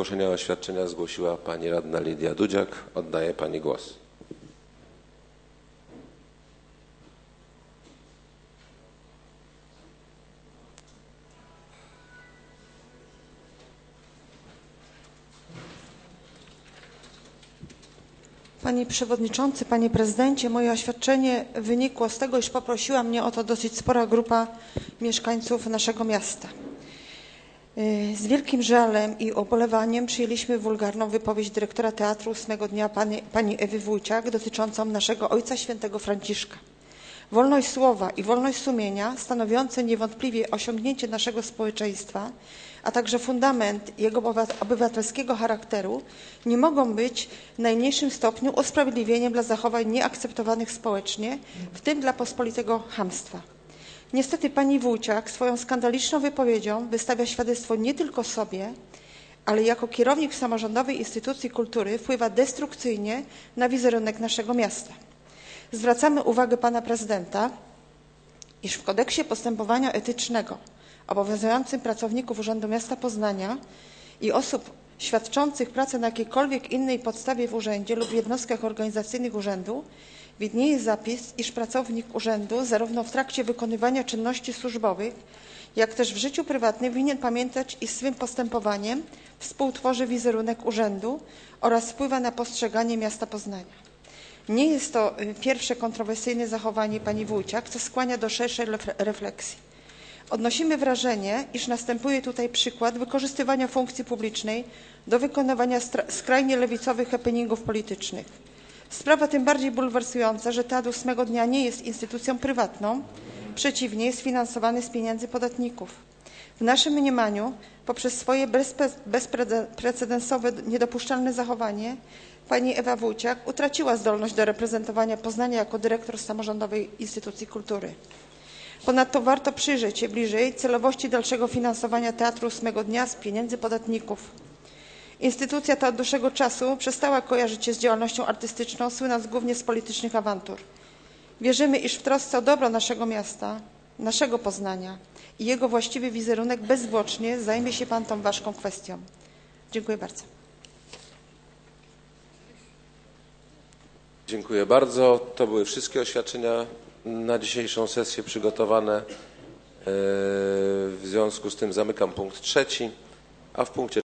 proszenia o oświadczenia zgłosiła pani radna Lidia Dudziak. Oddaję pani głos. Panie Przewodniczący, Panie Prezydencie, moje oświadczenie wynikło z tego, iż poprosiła mnie o to dosyć spora grupa mieszkańców naszego miasta. Z wielkim żalem i ubolewaniem przyjęliśmy wulgarną wypowiedź dyrektora teatru 8 dnia pani Ewy Wójciak dotyczącą naszego Ojca Świętego Franciszka. Wolność słowa i wolność sumienia, stanowiące niewątpliwie osiągnięcie naszego społeczeństwa, a także fundament jego obywatelskiego charakteru, nie mogą być w najmniejszym stopniu usprawiedliwieniem dla zachowań nieakceptowanych społecznie, w tym dla pospolitego chamstwa. Niestety pani Wójciak swoją skandaliczną wypowiedzią wystawia świadectwo nie tylko sobie, ale jako kierownik samorządowej instytucji kultury wpływa destrukcyjnie na wizerunek naszego miasta. Zwracamy uwagę pana prezydenta, iż w kodeksie postępowania etycznego obowiązującym pracowników Urzędu Miasta Poznania i osób świadczących pracę na jakiejkolwiek innej podstawie w urzędzie lub w jednostkach organizacyjnych urzędu widnieje zapis, iż pracownik urzędu zarówno w trakcie wykonywania czynności służbowych, jak też w życiu prywatnym winien pamiętać, iż swym postępowaniem współtworzy wizerunek urzędu oraz wpływa na postrzeganie miasta Poznania. Nie jest to pierwsze kontrowersyjne zachowanie pani Wójciak, co skłania do szerszej refleksji. Odnosimy wrażenie, iż następuje tutaj przykład wykorzystywania funkcji publicznej do wykonywania skrajnie lewicowych happeningów politycznych. Sprawa tym bardziej bulwersująca, że Teatr 8 dnia nie jest instytucją prywatną, przeciwnie, jest finansowany z pieniędzy podatników. W naszym mniemaniu, poprzez swoje bezprecedensowe, niedopuszczalne zachowanie, pani Ewa Wójciak utraciła zdolność do reprezentowania Poznania jako dyrektor samorządowej instytucji kultury. Ponadto warto przyjrzeć się bliżej celowości dalszego finansowania Teatru 8 dnia z pieniędzy podatników. Instytucja ta od dłuższego czasu przestała kojarzyć się z działalnością artystyczną, słynąc głównie z politycznych awantur. Wierzymy, iż w trosce o dobro naszego miasta, naszego Poznania i jego właściwy wizerunek bezzwłocznie zajmie się pan tą ważką kwestią. Dziękuję bardzo. Dziękuję bardzo. To były wszystkie oświadczenia na dzisiejszą sesję przygotowane. W związku z tym zamykam punkt 3, a w punkcie